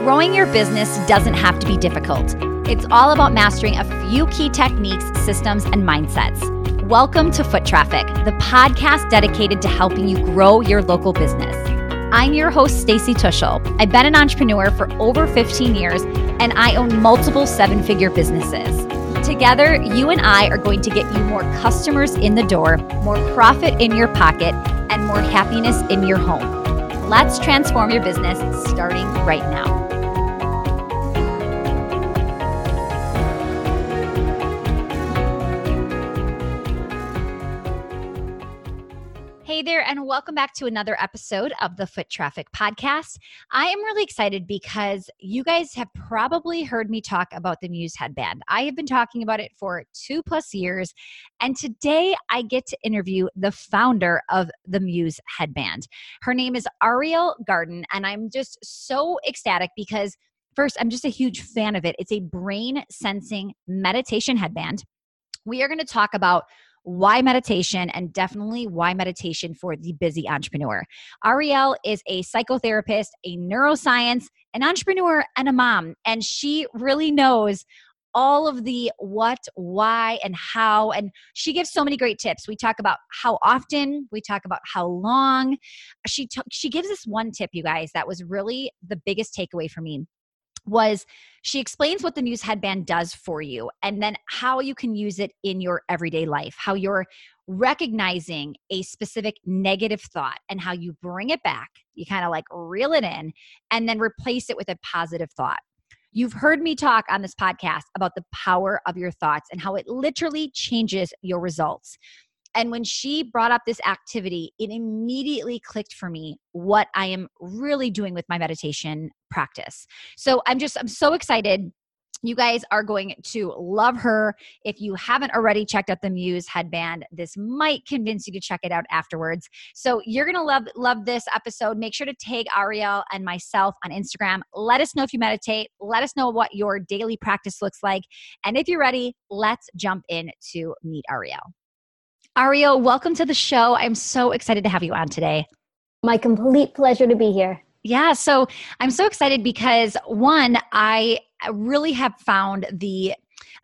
Growing your business doesn't have to be difficult. It's all about mastering a few key techniques, systems, and mindsets. Welcome to Foot Traffic, the podcast dedicated to helping you grow your local business. I'm your host, Stacy Tuschl. I've been an entrepreneur for over 15 years, and I own multiple seven-figure businesses. Together, you and I are going to get you more customers in the door, more profit in your pocket, and more happiness in your home. Let's transform your business starting right now. Hey there, and welcome back to another episode of the Foot Traffic Podcast. I am really excited because you guys have probably heard me talk about the Muse headband. I have been talking about it for 2+ years, and today I get to interview the founder of the Muse headband. Her name is Ariel Garden, and I'm just so ecstatic because first, I'm just a huge fan of it. It's a brain sensing meditation headband. We are going to talk about why meditation, and definitely why meditation for the busy entrepreneur. Ariel is a psychotherapist, a neuroscience, an entrepreneur, and a mom. And she really knows all of the what, why, and how. And she gives so many great tips. We talk about how often, we talk about how long. She gives us one tip, you guys, that was really the biggest takeaway for me. Was she explains what the Muse headband does for you and then how you can use it in your everyday life, how you're recognizing a specific negative thought and how you bring it back. You kind of like reel it in and then replace it with a positive thought. You've heard me talk on this podcast about the power of your thoughts and how it literally changes your results. And when she brought up this activity, it immediately clicked for me what I am really doing with my meditation practice. So I'm so excited. You guys are going to love her. If you haven't already checked out the Muse headband, this might convince you to check it out afterwards. So you're going to love this episode. Make sure to tag Ariel and myself on Instagram. Let us know if you meditate. Let us know what your daily practice looks like. And if you're ready, let's jump in to meet Ariel. Ariel, welcome to the show. I'm so excited to have you on today. My complete pleasure to be here. Yeah, so I'm so excited because one, I really have found the,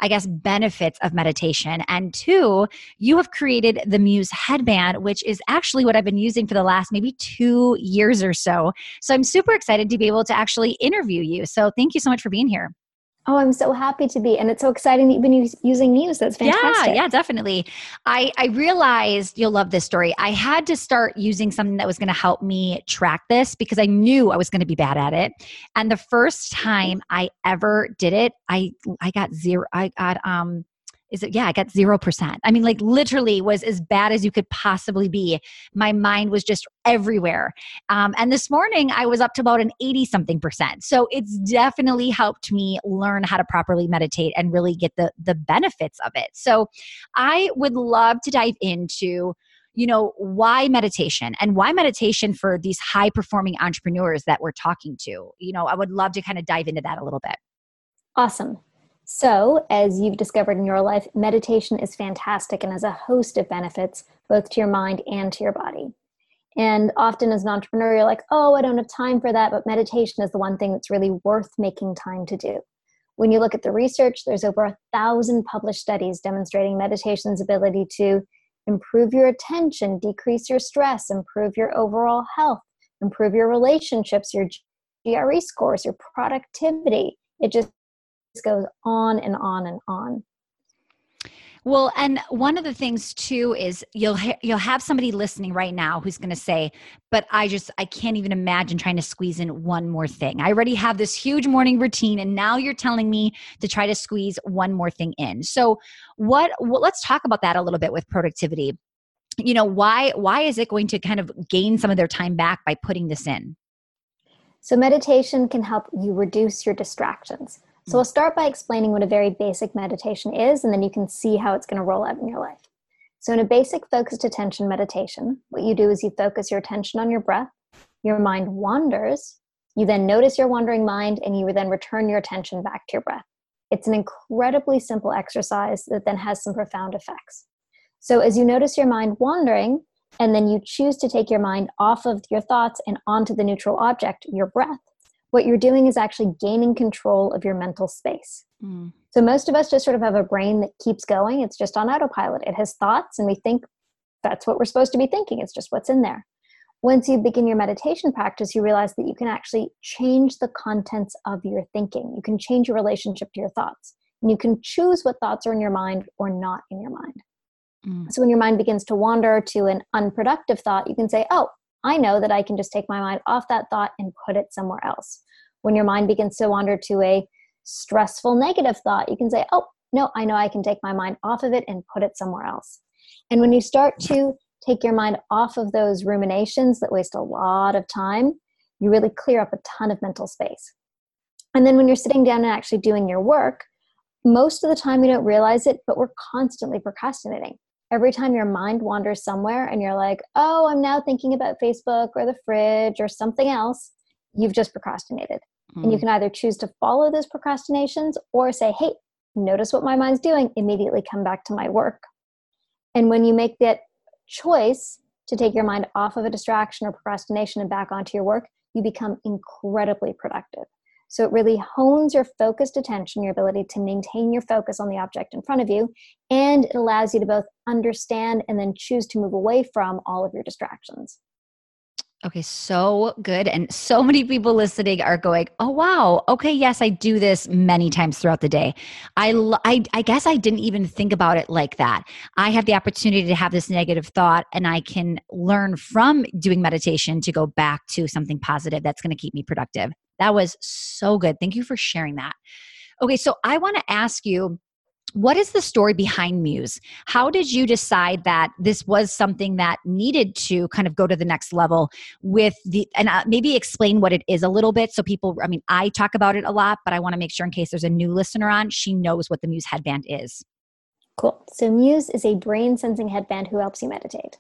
benefits of meditation. And two, you have created the Muse headband, which is actually what I've been using for the last maybe 2 years or so. So I'm super excited to be able to actually interview you. So thank you so much for being here. Oh, I'm so happy to be. And it's so exciting that you've been using Muse. That's fantastic. Yeah, definitely. I realized you'll love this story. I had to start using something that was going to help me track this because I knew I was going to be bad at it. And the first time I ever did it, I got 0%. I mean, like literally was as bad as you could possibly be. My mind was just everywhere. And this morning I was up to about an 80-something%. So it's definitely helped me learn how to properly meditate and really get the benefits of it. So I would love to dive into, why meditation and why meditation for these high performing entrepreneurs that we're talking to. I would love to kind of dive into that a little bit. Awesome. So, as you've discovered in your life, meditation is fantastic and has a host of benefits, both to your mind and to your body. And often as an entrepreneur, you're like, oh, I don't have time for that. But meditation is the one thing that's really worth making time to do. When you look at the research, there's over 1,000 published studies demonstrating meditation's ability to improve your attention, decrease your stress, improve your overall health, improve your relationships, your GRE scores, your productivity. It just goes on and on and on. Well, and one of the things too is you'll have somebody listening right now who's going to say, but I can't even imagine trying to squeeze in one more thing. I already have this huge morning routine and now you're telling me to try to squeeze one more thing in. So let's talk about that a little bit with productivity. Why is it going to kind of gain some of their time back by putting this in? So meditation can help you reduce your distractions. So we'll start by explaining what a very basic meditation is, and then you can see how it's going to roll out in your life. So in a basic focused attention meditation, what you do is you focus your attention on your breath, your mind wanders, you then notice your wandering mind, and you then return your attention back to your breath. It's an incredibly simple exercise that then has some profound effects. So as you notice your mind wandering, and then you choose to take your mind off of your thoughts and onto the neutral object, your breath, what you're doing is actually gaining control of your mental space. So most of us just sort of have a brain that keeps going. It's just on autopilot. It has thoughts and we think that's what we're supposed to be thinking. It's just what's in there. Once you begin your meditation practice, you realize that you can actually change the contents of your thinking. You can change your relationship to your thoughts. And you can choose what thoughts are in your mind or not in your mind. So when your mind begins to wander to an unproductive thought, you can say, oh, I know that I can just take my mind off that thought and put it somewhere else. When your mind begins to wander to a stressful negative thought, you can say, oh, no, I know I can take my mind off of it and put it somewhere else. And when you start to take your mind off of those ruminations that waste a lot of time, you really clear up a ton of mental space. And then when you're sitting down and actually doing your work, most of the time you don't realize it, but we're constantly procrastinating. Every time your mind wanders somewhere and you're like, oh, I'm now thinking about Facebook or the fridge or something else, you've just procrastinated. And you can either choose to follow those procrastinations or say, hey, notice what my mind's doing, immediately come back to my work. And when you make that choice to take your mind off of a distraction or procrastination and back onto your work, you become incredibly productive. So it really hones your focused attention, your ability to maintain your focus on the object in front of you, and it allows you to both understand and then choose to move away from all of your distractions. Okay, so good. And so many people listening are going, oh, wow. Okay, yes, I do this many times throughout the day. I guess I didn't even think about it like that. I have the opportunity to have this negative thought and I can learn from doing meditation to go back to something positive that's going to keep me productive. That was so good. Thank you for sharing that. Okay, so I want to ask you, what is the story behind Muse? How did you decide that this was something that needed to kind of go to the next level with and maybe explain what it is a little bit so people, I mean, I talk about it a lot, but I want to make sure in case there's a new listener on, she knows what the Muse headband is. Cool. So Muse is a brain sensing headband who helps you meditate.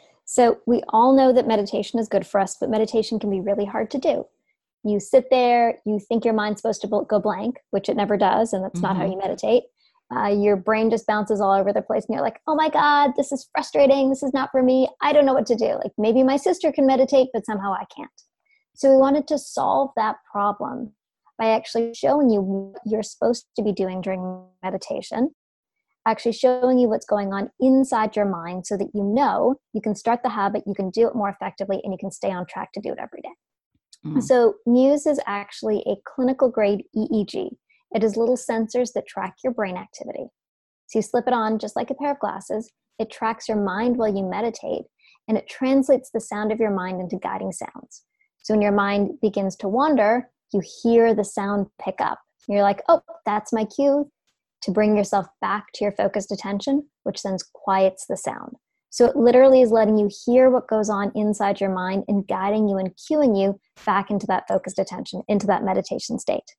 So we all know that meditation is good for us, but meditation can be really hard to do. You sit there, you think your mind's supposed to go blank, which it never does, and that's not how you meditate. Your brain just bounces all over the place and you're like, oh my God, this is frustrating. This is not for me. I don't know what to do. Like maybe my sister can meditate, but somehow I can't. So we wanted to solve that problem by actually showing you what you're supposed to be doing during meditation, actually showing you what's going on inside your mind so that you know you can start the habit, you can do it more effectively, and you can stay on track to do it every day. So Muse is actually a clinical grade EEG. It is little sensors that track your brain activity. So you slip it on just like a pair of glasses. It tracks your mind while you meditate, and it translates the sound of your mind into guiding sounds. So when your mind begins to wander, you hear the sound pick up. You're like, oh, that's my cue to bring yourself back to your focused attention, which then quiets the sound. So it literally is letting you hear what goes on inside your mind and guiding you and cueing you back into that focused attention, into that meditation state.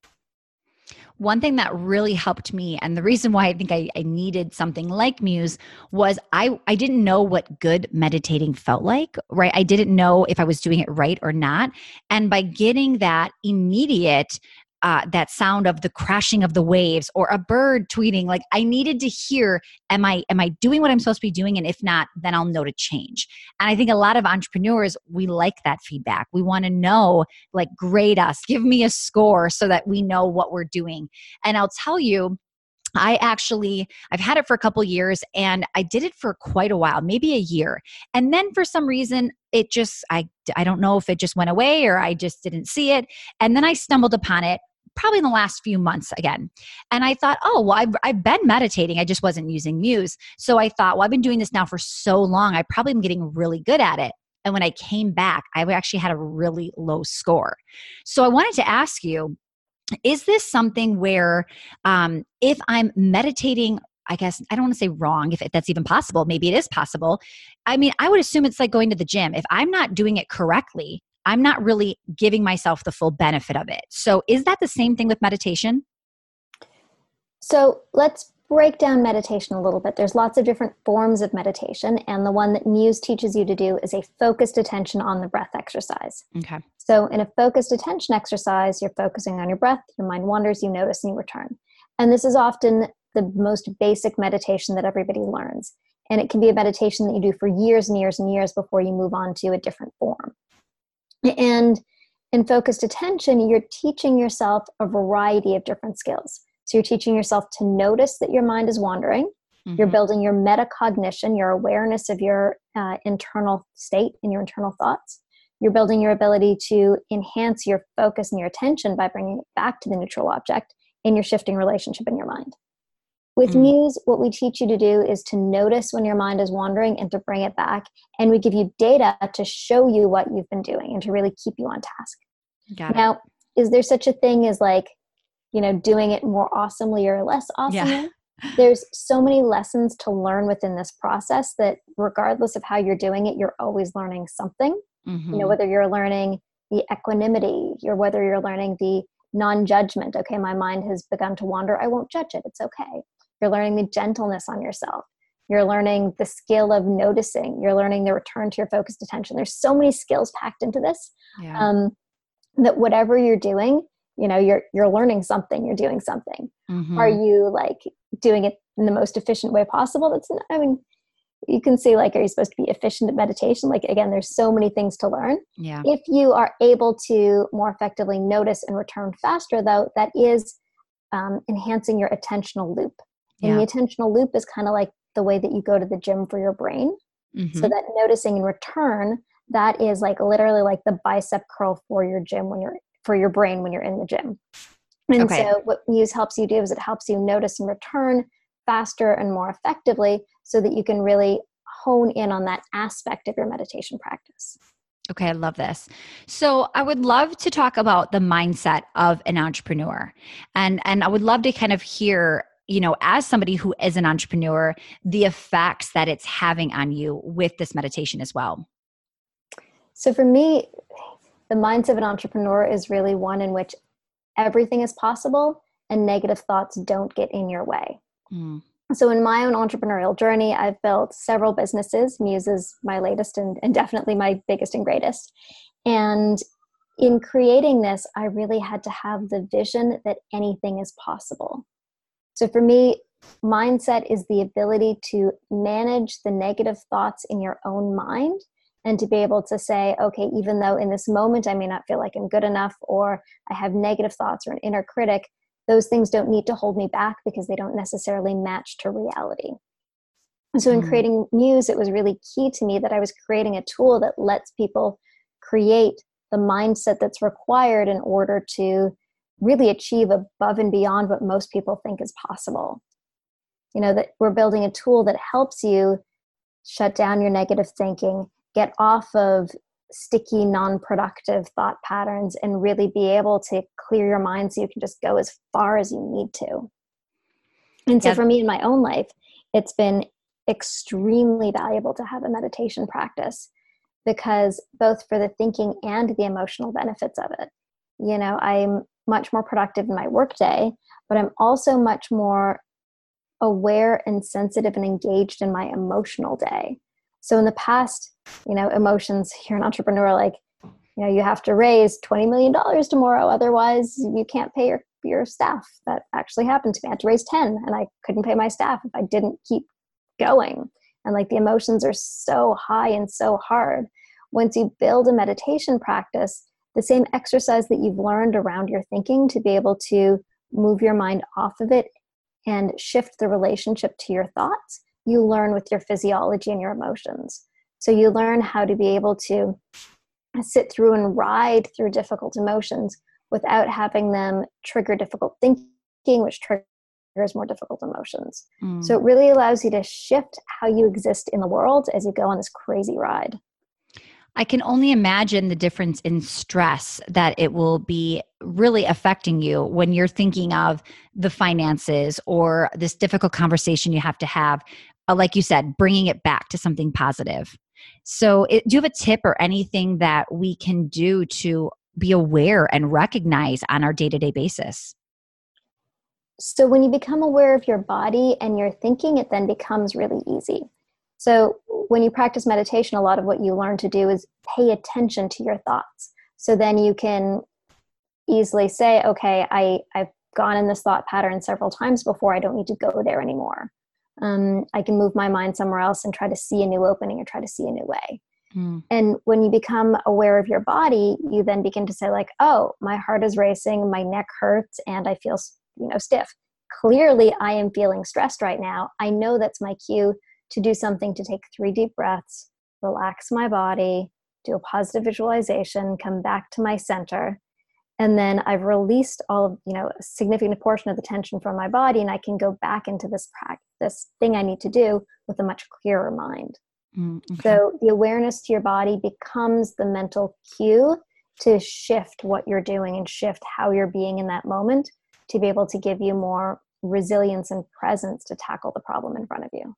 One thing that really helped me, and the reason why I think I needed something like Muse, was I didn't know what good meditating felt like, right? I didn't know if I was doing it right or not. And by getting that immediate, that sound of the crashing of the waves or a bird tweeting, like I needed to hear, am I doing what I'm supposed to be doing? And if not, then I'll know to change. And I think a lot of entrepreneurs, we like that feedback. We want to know, like, grade us, give me a score so that we know what we're doing. And I'll tell you, I've had it for a couple years and I did it for quite a while, maybe a year. And then for some reason, it just, I don't know if it just went away or I just didn't see it. And then I stumbled upon it probably in the last few months again. And I thought, oh, well, I've been meditating. I just wasn't using Muse. So I thought, well, I've been doing this now for so long. I probably am getting really good at it. And when I came back, I actually had a really low score. So I wanted to ask you, is this something where if I'm meditating, I guess, I don't want to say wrong, if that's even possible, maybe it is possible. I mean, I would assume it's like going to the gym. If I'm not doing it correctly, I'm not really giving myself the full benefit of it. So is that the same thing with meditation? So let's break down meditation a little bit. There's lots of different forms of meditation, and the one that Muse teaches you to do is a focused attention on the breath exercise. Okay. So in a focused attention exercise, you're focusing on your breath, your mind wanders, you notice, and you return. And this is often the most basic meditation that everybody learns. And it can be a meditation that you do for years and years and years before you move on to a different form. And in focused attention, you're teaching yourself a variety of different skills. So you're teaching yourself to notice that your mind is wandering. You're building your metacognition, your awareness of your internal state and your internal thoughts. You're building your ability to enhance your focus and your attention by bringing it back to the neutral object, and you're shifting relationship in your mind. With Muse, what we teach you to do is to notice when your mind is wandering and to bring it back. And we give you data to show you what you've been doing and to really keep you on task. Got it. Now, is there such a thing as like, doing it more awesomely or less awesomely? Yeah. There's so many lessons to learn within this process that regardless of how you're doing it, you're always learning something. Whether you're learning the equanimity, whether you're learning the non-judgment. Okay, my mind has begun to wander. I won't judge it. It's okay. You're learning the gentleness on yourself. You're learning the skill of noticing. You're learning the return to your focused attention. There's so many skills packed into this that whatever you're doing, you're learning something. You're doing something. Are you like doing it in the most efficient way possible? You can say like, are you supposed to be efficient at meditation? Like, again, there's so many things to learn. Yeah. If you are able to more effectively notice and return faster, though, that is enhancing your attentional loop. And the attentional loop is kind of like the way that you go to the gym for your brain. So that noticing in return, that is like literally like the bicep curl for your gym for your brain when you're in the gym. And so what Muse helps you do is it helps you notice and return faster and more effectively so that you can really hone in on that aspect of your meditation practice. Okay, I love this. So I would love to talk about the mindset of an entrepreneur. And I would love to kind of hear, as somebody who is an entrepreneur, the effects that it's having on you with this meditation as well. So for me, the mindset of an entrepreneur is really one in which everything is possible and negative thoughts don't get in your way. So in my own entrepreneurial journey, I've built several businesses. Muse is my latest and definitely my biggest and greatest. And in creating this, I really had to have the vision that anything is possible. So for me, mindset is the ability to manage the negative thoughts in your own mind and to be able to say, okay, even though in this moment I may not feel like I'm good enough or I have negative thoughts or an inner critic, those things don't need to hold me back because they don't necessarily match to reality. So in creating Muse, it was really key to me that I was creating a tool that lets people create the mindset that's required in order to really achieve above and beyond what most people think is possible. That we're building a tool that helps you shut down your negative thinking, get off of sticky, non-productive thought patterns, and really be able to clear your mind so you can just go as far as you need to. And so for me in my own life, it's been extremely valuable to have a meditation practice because both for the thinking and the emotional benefits of it. I'm much more productive in my workday, but I'm also much more aware and sensitive and engaged in my emotional day. So in the past, emotions, you're an entrepreneur, like, you have to raise $20 million tomorrow. Otherwise you can't pay your staff. That actually happened to me. I had to raise 10 and I couldn't pay my staff if I didn't keep going. And like the emotions are so high and so hard. Once you build a meditation practice, the same exercise that you've learned around your thinking to be able to move your mind off of it and shift the relationship to your thoughts, you learn with your physiology and your emotions. So you learn how to be able to sit through and ride through difficult emotions without having them trigger difficult thinking, which triggers more difficult emotions. So it really allows you to shift how you exist in the world as you go on this crazy ride. I can only imagine the difference in stress that it will be really affecting you when you're thinking of the finances or this difficult conversation you have to have, like you said, bringing it back to something positive. So do you have a tip or anything that we can do to be aware and recognize on our day-to-day basis? So when you become aware of your body and your thinking, it then becomes really easy. So when you practice meditation, a lot of what you learn to do is pay attention to your thoughts. So then you can easily say, okay, I've gone in this thought pattern several times before. I don't need to go there anymore. I can move my mind somewhere else and try to see a new opening or try to see a new way. Mm. And when you become aware of your body, you then begin to say like, oh, my heart is racing, my neck hurts, and I feel, stiff. Clearly, I am feeling stressed right now. I know that's my cue to do something, to take 3 deep breaths, relax my body, do a positive visualization, come back to my center. And then I've released all of, a significant portion of the tension from my body, and I can go back into this thing I need to do with a much clearer mind. Okay. So the awareness to your body becomes the mental cue to shift what you're doing and shift how you're being in that moment, to be able to give you more resilience and presence to tackle the problem in front of you.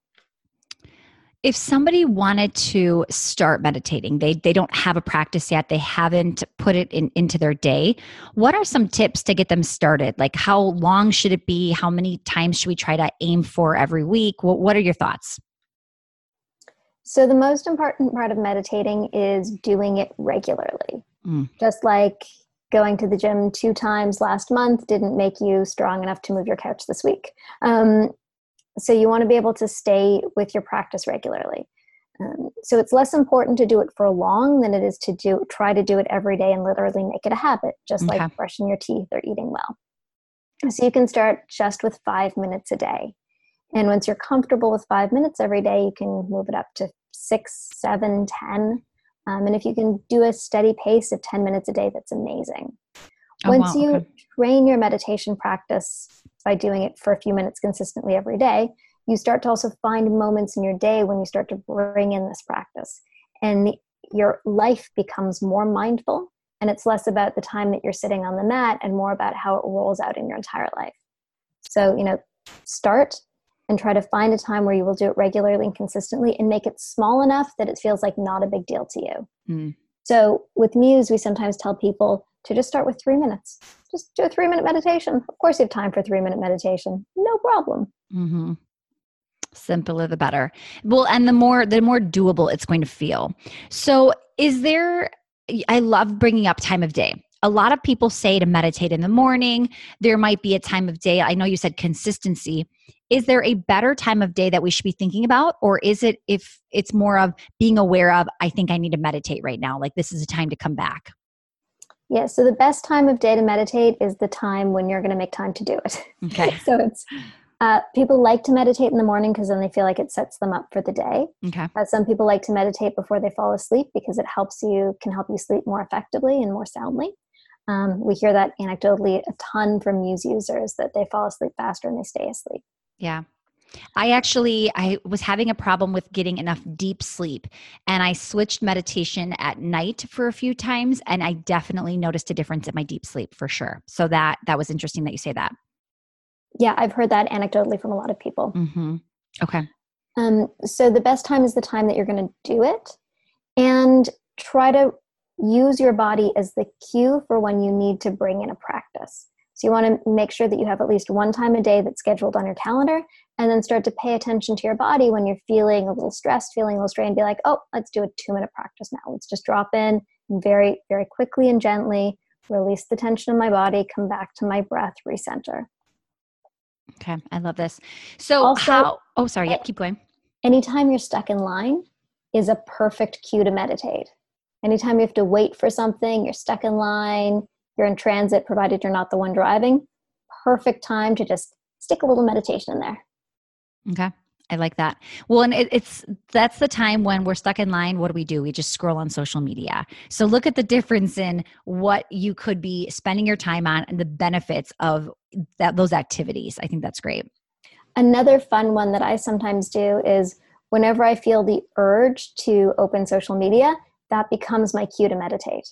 If somebody wanted to start meditating, they don't have a practice yet, they haven't put it into their day, what are some tips to get them started? Like, how long should it be? How many times should we try to aim for every week? What are your thoughts? So the most important part of meditating is doing it regularly. Just like going to the gym 2 times last month didn't make you strong enough to move your couch this week. So you want to be able to stay with your practice regularly. So it's less important to do it for long than it is to try to do it every day and literally make it a habit, just like brushing your teeth or eating well. So you can start just with 5 minutes a day. And once you're comfortable with 5 minutes every day, you can move it up to 6, 7, 10. And if you can do a steady pace of 10 minutes a day, that's amazing. Once you train your meditation practice by doing it for a few minutes consistently every day, you start to also find moments in your day when you start to bring in this practice. And your life becomes more mindful, and it's less about the time that you're sitting on the mat and more about how it rolls out in your entire life. So, start and try to find a time where you will do it regularly and consistently, and make it small enough that it feels like not a big deal to you. So with Muse, we sometimes tell people to just start with 3 minutes. Just do a 3-minute meditation. Of course you have time for 3-minute meditation. No problem. Mm-hmm. Simpler the better. Well, and the more doable it's going to feel. So I love bringing up time of day. A lot of people say to meditate in the morning. There might be a time of day. I know you said consistency. Is there a better time of day that we should be thinking about? Or is it, if it's more of being aware of, I think I need to meditate right now, like this is a time to come back? Yeah, so the best time of day to meditate is the time when you're going to make time to do it. Okay. So it's, people like to meditate in the morning because then they feel like it sets them up for the day. Okay. Some people like to meditate before they fall asleep because it can help you sleep more effectively and more soundly. We hear that anecdotally a ton from Muse users, that they fall asleep faster and they stay asleep. Yeah. I was having a problem with getting enough deep sleep, and I switched meditation at night for a few times, and I definitely noticed a difference in my deep sleep for sure. So that was interesting that you say that. Yeah, I've heard that anecdotally from a lot of people. Mm-hmm. Okay. So the best time is the time that you're going to do it, and try to use your body as the cue for when you need to bring in a practice. So you want to make sure that you have at least one time a day that's scheduled on your calendar, and then start to pay attention to your body when you're feeling a little stressed, feeling a little strained. Be like, oh, let's do a 2-minute practice now. Let's just drop in very, very quickly and gently, release the tension in my body, come back to my breath, recenter. Okay. I love this. So Also, keep going. Anytime you're stuck in line is a perfect cue to meditate. Anytime you have to wait for something, you're stuck in line, you're in transit, provided you're not the one driving, perfect time to just stick a little meditation in there. Okay. I like that. Well, and that's the time when we're stuck in line. What do? We just scroll on social media. So look at the difference in what you could be spending your time on and the benefits of those activities. I think that's great. Another fun one that I sometimes do is whenever I feel the urge to open social media, that becomes my cue to meditate.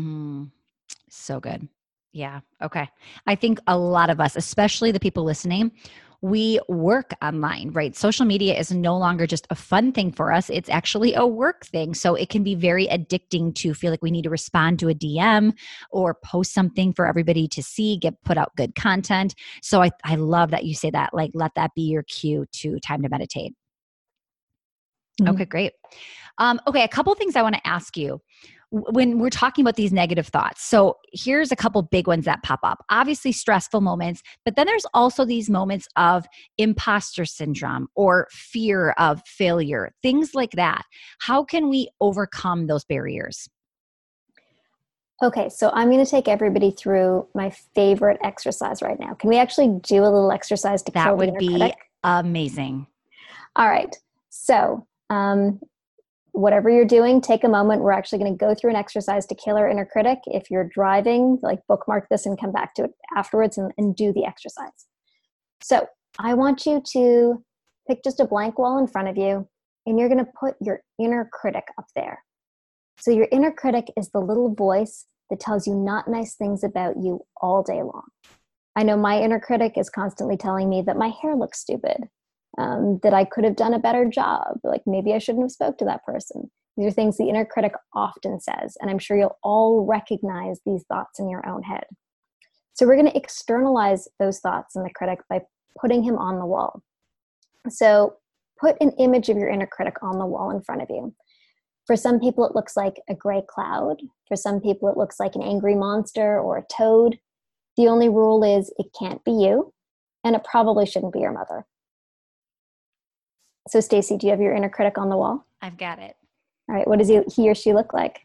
So good. Yeah. Okay. I think a lot of us, especially the people listening, we work online, right? Social media is no longer just a fun thing for us. It's actually a work thing. So it can be very addicting to feel like we need to respond to a DM or post something for everybody to see, put out good content. So I love that you say that, like, let that be your cue to time to meditate. Mm-hmm. Okay, great. Okay, a couple things I want to ask you. when we're talking about these negative thoughts. So here's a couple big ones that pop up. Obviously stressful moments, but then there's also these moments of imposter syndrome or fear of failure, things like that. How can we overcome those barriers? Okay, so I'm going to take everybody through my favorite exercise right now. Can we actually do a little exercise to kill the inner critic? That would be amazing. All right. So, whatever you're doing, take a moment. We're actually going to go through an exercise to kill our inner critic. If you're driving, like bookmark this and come back to it afterwards and do the exercise. So I want you to pick just a blank wall in front of you, and you're going to put your inner critic up there. So your inner critic is the little voice that tells you not nice things about you all day long. I know my inner critic is constantly telling me that my hair looks stupid, that I could have done a better job, like maybe I shouldn't have spoke to that person. These are things the inner critic often says, and I'm sure you'll all recognize these thoughts in your own head. So we're going to externalize those thoughts in the critic by putting him on the wall. So put an image of your inner critic on the wall in front of you. For some people, it looks like a gray cloud. For some people, it looks like an angry monster or a toad. The only rule is it can't be you, and it probably shouldn't be your mother. So Stacy, do you have your inner critic on the wall? I've got it. All right. What does he or she look like?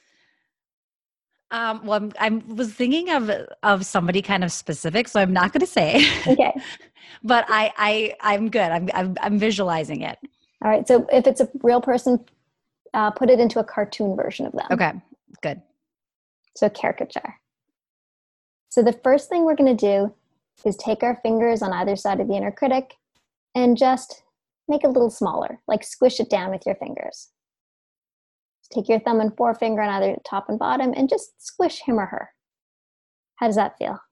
Well, I was thinking of somebody kind of specific, so I'm not going to say. Okay. But I'm good. I'm visualizing it. All right. So if it's a real person, put it into a cartoon version of them. Okay. Good. So caricature. So the first thing we're going to do is take our fingers on either side of the inner critic and just make it a little smaller, like squish it down with your fingers. Take your thumb and forefinger on either top and bottom and just squish him or her. How does that feel?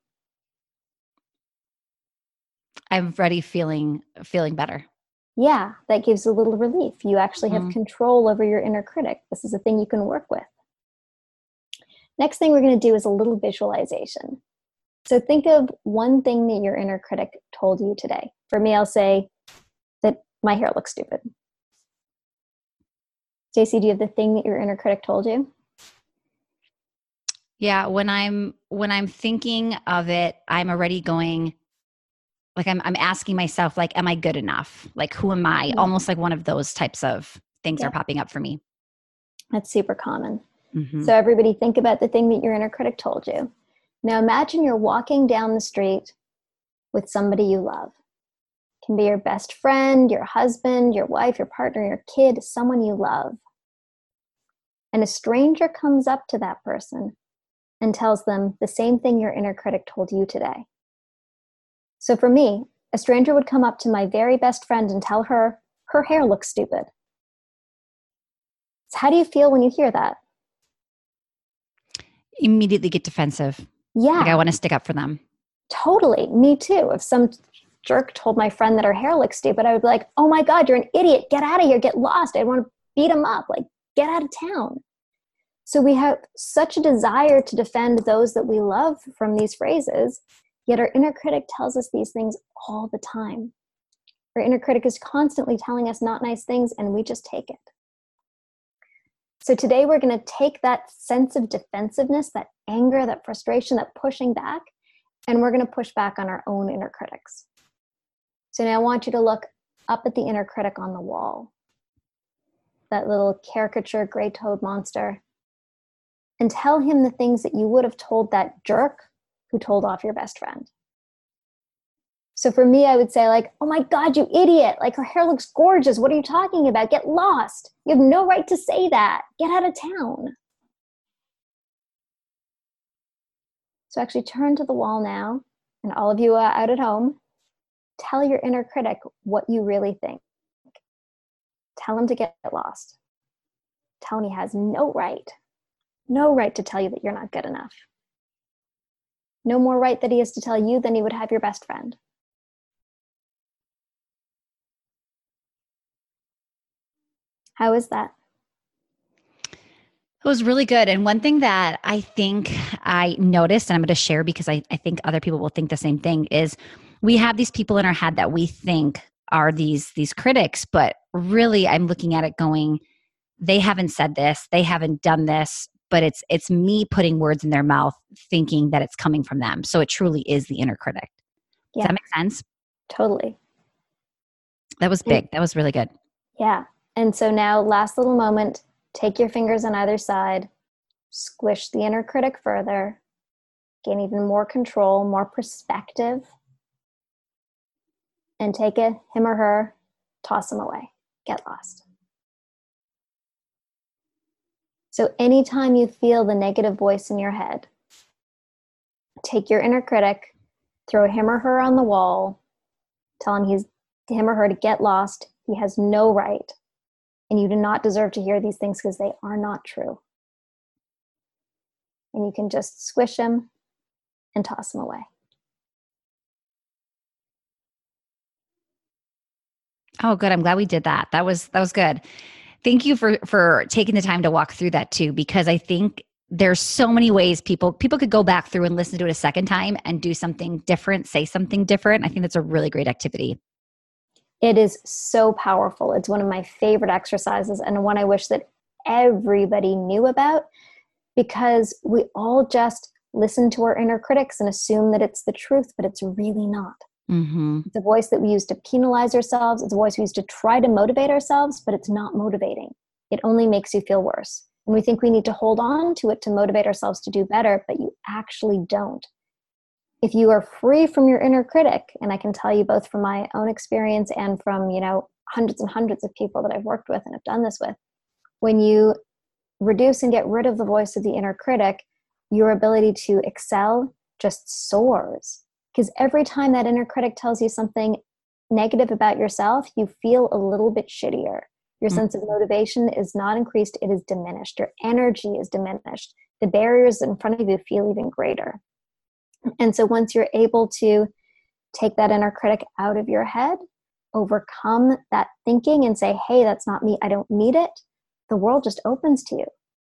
I'm already feeling better. Yeah, that gives a little relief. You actually have control over your inner critic. This is a thing you can work with. Next thing we're going to do is a little visualization. So think of one thing that your inner critic told you today. For me, I'll say that my hair looks stupid. Stacey, do you have the thing that your inner critic told you? Yeah, when I'm thinking of it, I'm already going, like I'm asking myself, like, am I good enough? Like, who am I? Mm-hmm. Almost like one of those types of things are popping up for me. That's super common. Mm-hmm. So everybody think about the thing that your inner critic told you. Now imagine you're walking down the street with somebody you love. It can be your best friend, your husband, your wife, your partner, your kid, someone you love. And a stranger comes up to that person and tells them the same thing your inner critic told you today. So for me, a stranger would come up to my very best friend and tell her her hair looks stupid. So how do you feel when you hear that? Immediately get defensive. Yeah. Like I want to stick up for them. Totally. Me too. If some jerk told my friend that her hair looks stupid, I would be like, oh my God, you're an idiot. Get out of here. Get lost. I want to beat him up. Like, get out of town. So we have such a desire to defend those that we love from these phrases, yet our inner critic tells us these things all the time. Our inner critic is constantly telling us not nice things, and we just take it. So today we're going to take that sense of defensiveness, that anger, that frustration, that pushing back, and we're going to push back on our own inner critics. So now I want you to look up at the inner critic on the wall, that little caricature gray toad monster, and tell him the things that you would have told that jerk who told off your best friend. So for me, I would say like, oh my God, you idiot. Like her hair looks gorgeous. What are you talking about? Get lost. You have no right to say that. Get out of town. So actually turn to the wall now, and all of you out at home, tell your inner critic what you really think. Tell him to get lost. Tell him he has no right to tell you that you're not good enough. No more right that he has to tell you than he would have your best friend. How is that? It was really good. And one thing that I think I noticed, and I'm going to share because I think other people will think the same thing, is we have these people in our head that we think are these critics, but really I'm looking at it going, they haven't said this, they haven't done this, but it's me putting words in their mouth thinking that it's coming from them. So it truly is the inner critic. Does that make sense? Totally. That was big. That was really good. Yeah. And so now, last little moment, take your fingers on either side, squish the inner critic further, gain even more control, more perspective, and take him or her, toss them away, get lost. So anytime you feel the negative voice in your head, take your inner critic, throw him or her on the wall, tell him or her to get lost. He has no right. And you do not deserve to hear these things because they are not true. And you can just squish him and toss him away. Oh, good. I'm glad we did that. That was good. Thank you for taking the time to walk through that too, because I think there's so many ways people could go back through and listen to it a second time and do something different, say something different. I think that's a really great activity. It is so powerful. It's one of my favorite exercises, and one I wish that everybody knew about, because we all just listen to our inner critics and assume that it's the truth, but it's really not. Mm-hmm. It's a voice that we use to penalize ourselves. It's a voice we use to try to motivate ourselves, but it's not motivating. It only makes you feel worse. And we think we need to hold on to it to motivate ourselves to do better, but you actually don't. If you are free from your inner critic, and I can tell you both from my own experience and from, hundreds and hundreds of people that I've worked with and have done this with, when you reduce and get rid of the voice of the inner critic, your ability to excel just soars. Because every time that inner critic tells you something negative about yourself, you feel a little bit shittier. Your sense of motivation is not increased, it is diminished. Your energy is diminished. The barriers in front of you feel even greater. And so once you're able to take that inner critic out of your head, overcome that thinking and say, hey, that's not me, I don't need it, the world just opens to you.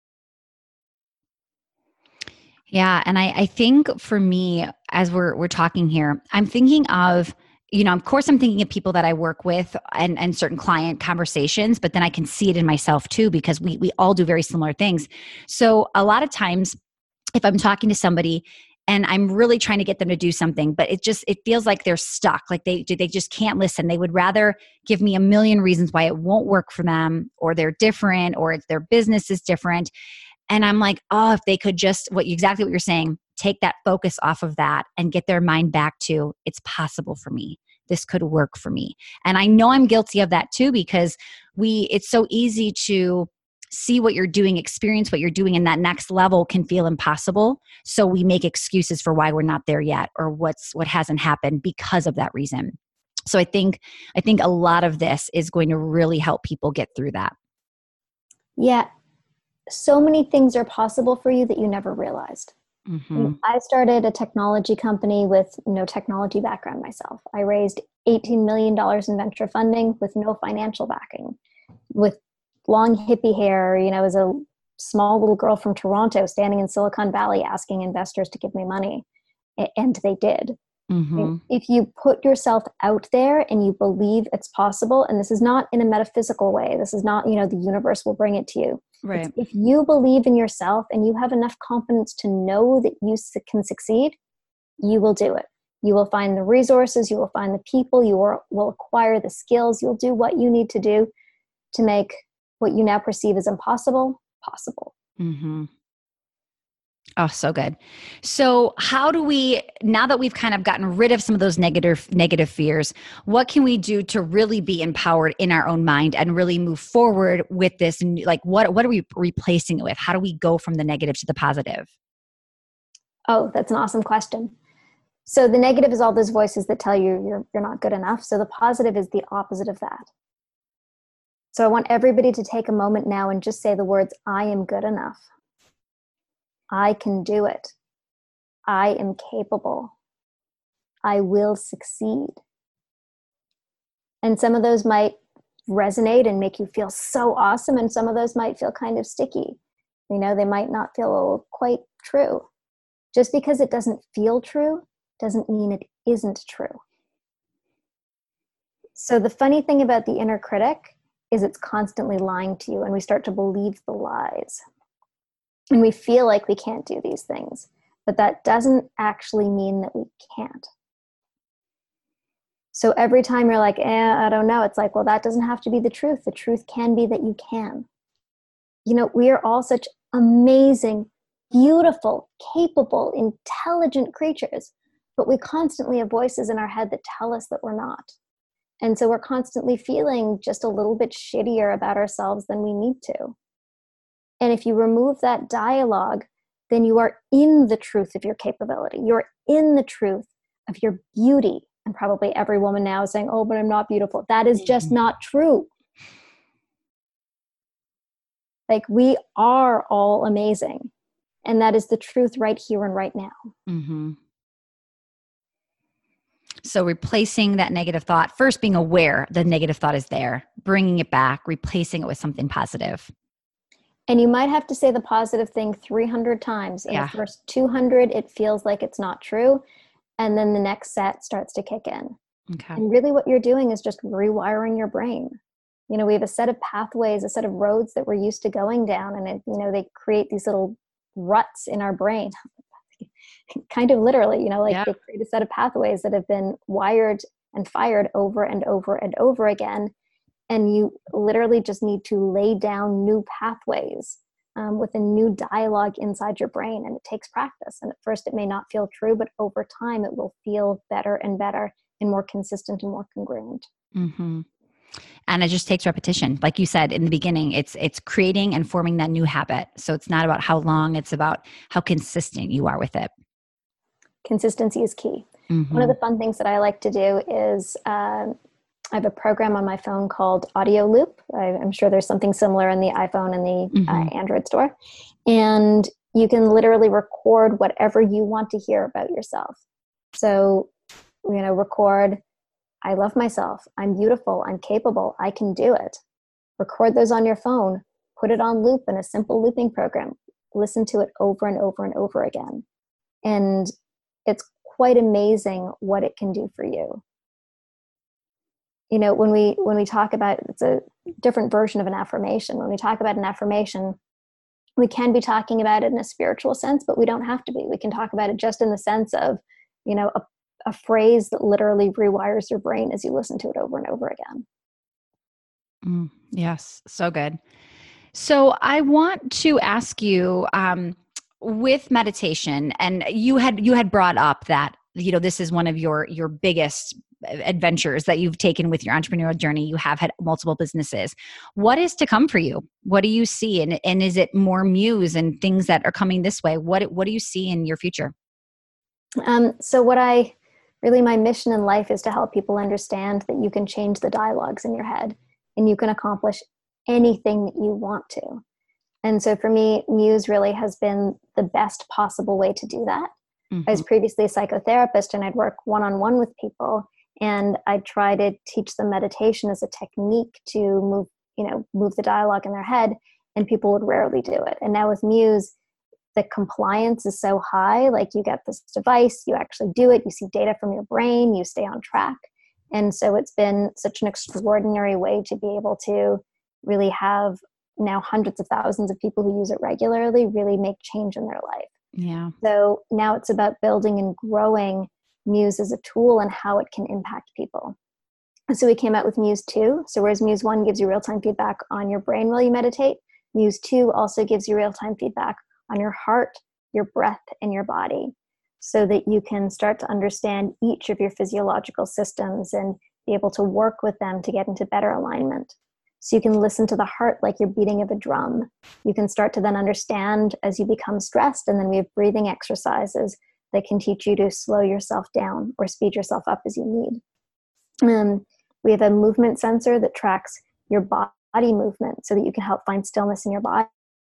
Yeah. And I think for me, as we're talking here, I'm thinking of, of course I'm thinking of people that I work with and certain client conversations, but then I can see it in myself too, because we all do very similar things. So a lot of times if I'm talking to somebody and I'm really trying to get them to do something, but it feels like they're stuck, like they just can't listen. They would rather give me a million reasons why it won't work for them, or they're different, or if their business is different. And I'm like, oh, if they could just, exactly what you're saying, take that focus off of that and get their mind back to, it's possible for me. This could work for me. And I know I'm guilty of that too, because it's so easy to see what you're doing, experience what you're doing, and that next level can feel impossible. So we make excuses for why we're not there yet, or what hasn't happened because of that reason. So I think a lot of this is going to really help people get through that. Yeah. So many things are possible for you that you never realized. Mm-hmm. I started a technology company with no technology background myself. I raised $18 million in venture funding with no financial backing, with long hippie hair, as a small little girl from Toronto standing in Silicon Valley asking investors to give me money. And they did. Mm-hmm. If you put yourself out there and you believe it's possible, and this is not in a metaphysical way, this is not, the universe will bring it to you. Right. If you believe in yourself and you have enough confidence to know that you can succeed, you will do it. You will find the resources, you will find the people, you will acquire the skills, you'll do what you need to do to make what you now perceive as impossible, possible. Mm-hmm. Oh, so good. So how do we, now that we've kind of gotten rid of some of those negative fears, what can we do to really be empowered in our own mind and really move forward with this? Like, what are we replacing it with? How do we go from the negative to the positive? Oh, that's an awesome question. So the negative is all those voices that tell you you're not good enough. So the positive is the opposite of that. So I want everybody to take a moment now and just say the words, I am good enough. I can do it. I am capable. I will succeed. And some of those might resonate and make you feel so awesome, and some of those might feel kind of sticky. They might not feel quite true. Just because it doesn't feel true doesn't mean it isn't true. So the funny thing about the inner critic is it's constantly lying to you, and we start to believe the lies. And we feel like we can't do these things, but that doesn't actually mean that we can't. So every time you're like, I don't know, it's like, well, that doesn't have to be the truth. The truth can be that you can. You know, we are all such amazing, beautiful, capable, intelligent creatures, but we constantly have voices in our head that tell us that we're not. And so we're constantly feeling just a little bit shittier about ourselves than we need to. And if you remove that dialogue, then you are in the truth of your capability. You're in the truth of your beauty. And probably every woman now is saying, oh, but I'm not beautiful. That is just not true. Like, we are all amazing. And that is the truth right here and right now. Mm-hmm. So replacing that negative thought, first being aware the negative thought is there, bringing it back, replacing it with something positive. And you might have to say the positive thing 300 times. In the first 200, it feels like it's not true. And then the next set starts to kick in. Okay. And really what you're doing is just rewiring your brain. You know, we have a set of pathways, a set of roads that we're used to going down. And, they create these little ruts in our brain. Kind of literally, they create a set of pathways that have been wired and fired over and over and over again. And you literally just need to lay down new pathways with a new dialogue inside your brain. And it takes practice. And at first it may not feel true, but over time it will feel better and better and more consistent and more congruent. Mm-hmm. And it just takes repetition. Like you said in the beginning, it's creating and forming that new habit. So it's not about how long, it's about how consistent you are with it. Consistency is key. Mm-hmm. One of the fun things that I like to do is I have a program on my phone called Audio Loop. I'm sure there's something similar in the iPhone and the Android store. And you can literally record whatever you want to hear about yourself. So, record, I love myself. I'm beautiful. I'm capable. I can do it. Record those on your phone. Put it on loop in a simple looping program. Listen to it over and over and over again. And it's quite amazing what it can do for you. When we talk about, it's a different version of an affirmation. When we talk about an affirmation, we can be talking about it in a spiritual sense, but we don't have to be. We can talk about it just in the sense of, a phrase that literally rewires your brain as you listen to it over and over again. Yes, so good. So I want to ask you, with meditation, and you had brought up that, this is one of your biggest adventures that you've taken with your entrepreneurial journey. You have had multiple businesses. What is to come for you? What do you see? And is it more Muse and things that are coming this way? What do you see in your future? So my mission in life is to help people understand that you can change the dialogues in your head and you can accomplish anything that you want to. And so for me, Muse really has been the best possible way to do that. Mm-hmm. I was previously a psychotherapist and I'd work one-on-one with people, and I'd try to teach them meditation as a technique to move the dialogue in their head, and people would rarely do it. And now with Muse, the compliance is so high. Like, you get this device, you actually do it, you see data from your brain, you stay on track. And so it's been such an extraordinary way to be able to really have now hundreds of thousands of people who use it regularly really make change in their life. Yeah. So now it's about building and growing Muse as a tool and how it can impact people. So we came out with Muse 2. So whereas Muse 1 gives you real-time feedback on your brain while you meditate, Muse 2 also gives you real-time feedback on your heart, your breath, and your body, so that you can start to understand each of your physiological systems and be able to work with them to get into better alignment. So you can listen to the heart like you're beating of a drum. You can start to then understand as you become stressed, and then we have breathing exercises that can teach you to slow yourself down or speed yourself up as you need. We have a movement sensor that tracks your body movement so that you can help find stillness in your body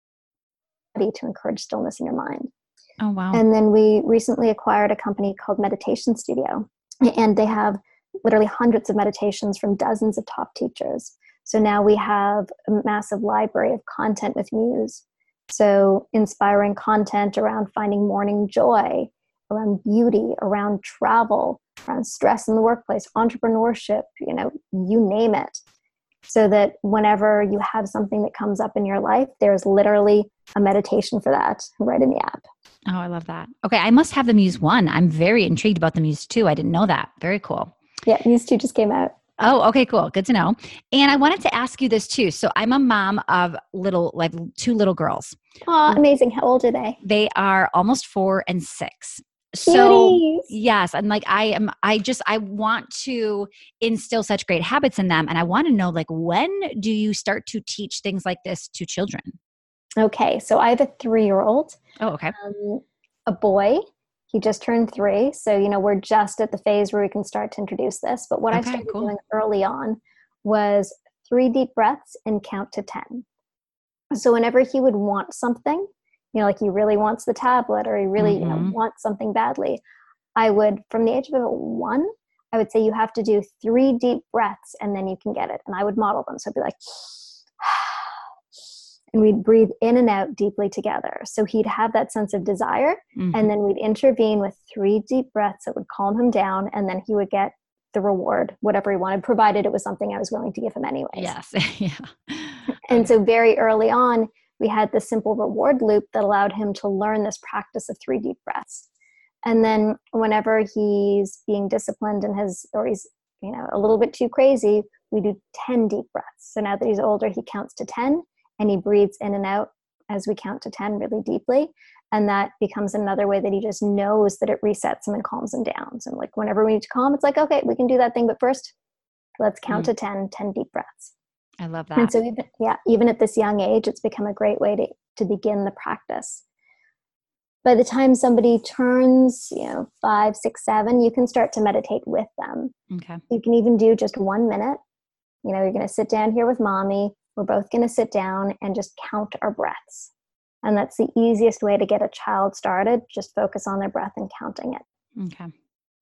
to encourage stillness in your mind. Oh, wow. And then we recently acquired a company called Meditation Studio, and they have literally hundreds of meditations from dozens of top teachers. So now we have a massive library of content with Muse. So inspiring content around finding morning joy, around beauty, around travel, around stress in the workplace, entrepreneurship, you name it. so that whenever you have something that comes up in your life, there's literally a meditation for that right in the app. Oh, I love that. Okay, I must have the Muse 1. I'm very intrigued about the Muse 2. I didn't know that. Very cool. Yeah, Muse 2 just came out. Oh, okay, cool. Good to know. And I wanted to ask you this too. So I'm a mom of two little girls. Oh, amazing. How old are they? They are almost 4 and 6. Cuties. So yes, I'm like, I want to instill such great habits in them. And I want to know, like, when do you start to teach things like this to children? Okay. So I have a 3-year-old. Oh, okay. A boy. He just turned 3. So, we're just at the phase where we can start to introduce this. But what I started doing early on was 3 deep breaths and count to 10. So whenever he would want something, like he really wants the tablet or he really wants something badly, I would, from the age of about 1, I would say you have to do 3 deep breaths and then you can get it. And I would model them. So I'd be like, and we'd breathe in and out deeply together. So he'd have that sense of desire. And then we'd intervene with 3 deep breaths that would calm him down. And then he would get the reward, whatever he wanted, provided it was something I was willing to give him anyways. Yes. Yeah. And so very early on, we had this simple reward loop that allowed him to learn this practice of 3 deep breaths. And then whenever he's being disciplined and he's a little bit too crazy, we do 10 deep breaths. So now that he's older, he counts to 10 and he breathes in and out as we count to 10 really deeply. And that becomes another way that he just knows that it resets him and calms him down. So like whenever we need to calm, it's like, okay, we can do that thing, but first let's count to 10 deep breaths. I love that. And so even at this young age, it's become a great way to begin the practice. By the time somebody turns, 5, 6, 7, you can start to meditate with them. Okay. You can even do just 1 minute. You're going to sit down here with mommy. We're both going to sit down and just count our breaths. And that's the easiest way to get a child started. Just focus on their breath and counting it. Okay.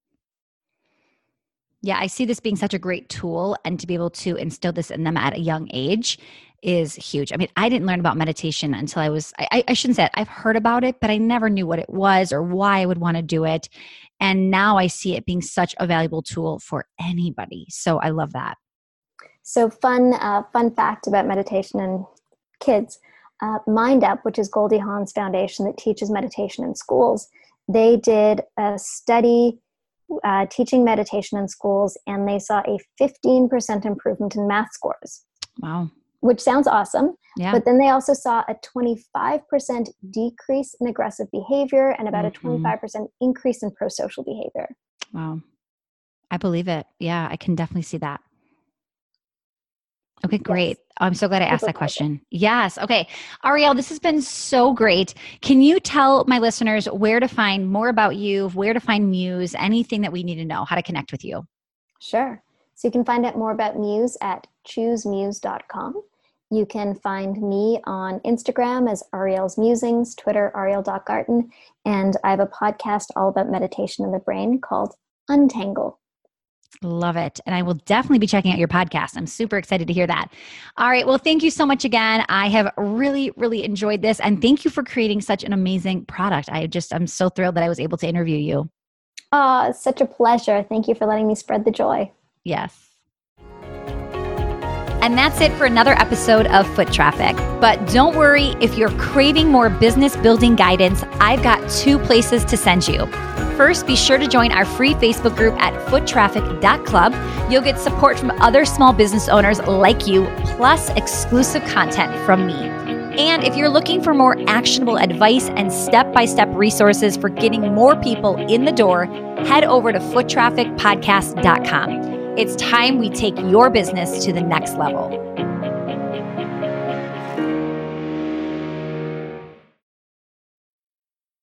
Yeah, I see this being such a great tool, and to be able to instill this in them at a young age is huge. I mean, I didn't learn about meditation until I shouldn't say it. I've heard about it, but I never knew what it was or why I would want to do it. And now I see it being such a valuable tool for anybody. So I love that. So fun fact about meditation and kids. MindUp, which is Goldie Hawn's foundation that teaches meditation in schools, they did a study teaching meditation in schools, and they saw a 15% improvement in math scores. Wow. Which sounds awesome. Yeah. But then they also saw a 25% decrease in aggressive behavior and about a 25% increase in pro-social behavior. Wow. I believe it. Yeah, I can definitely see that. Okay, great. Yes. I'm so glad I asked that question. Yes. Okay. Arielle, this has been so great. Can you tell my listeners where to find more about you, where to find Muse, anything that we need to know, how to connect with you? Sure. So you can find out more about Muse at choosemuse.com. You can find me on Instagram as Arielle's Musings, Twitter, Arielle.Garten, and I have a podcast all about meditation in the brain called Untangle. Love it. And I will definitely be checking out your podcast. I'm super excited to hear that. All right. Well, thank you so much again. I have really, really enjoyed this. And thank you for creating such an amazing product. I'm so thrilled that I was able to interview you. Oh, it's such a pleasure. Thank you for letting me spread the joy. Yes. And that's it for another episode of Foot Traffic. But don't worry, if you're craving more business building guidance, I've got 2 places to send you. First, be sure to join our free Facebook group at foottraffic.club. You'll get support from other small business owners like you, plus exclusive content from me. And if you're looking for more actionable advice and step-by-step resources for getting more people in the door, head over to foottrafficpodcast.com. It's time we take your business to the next level.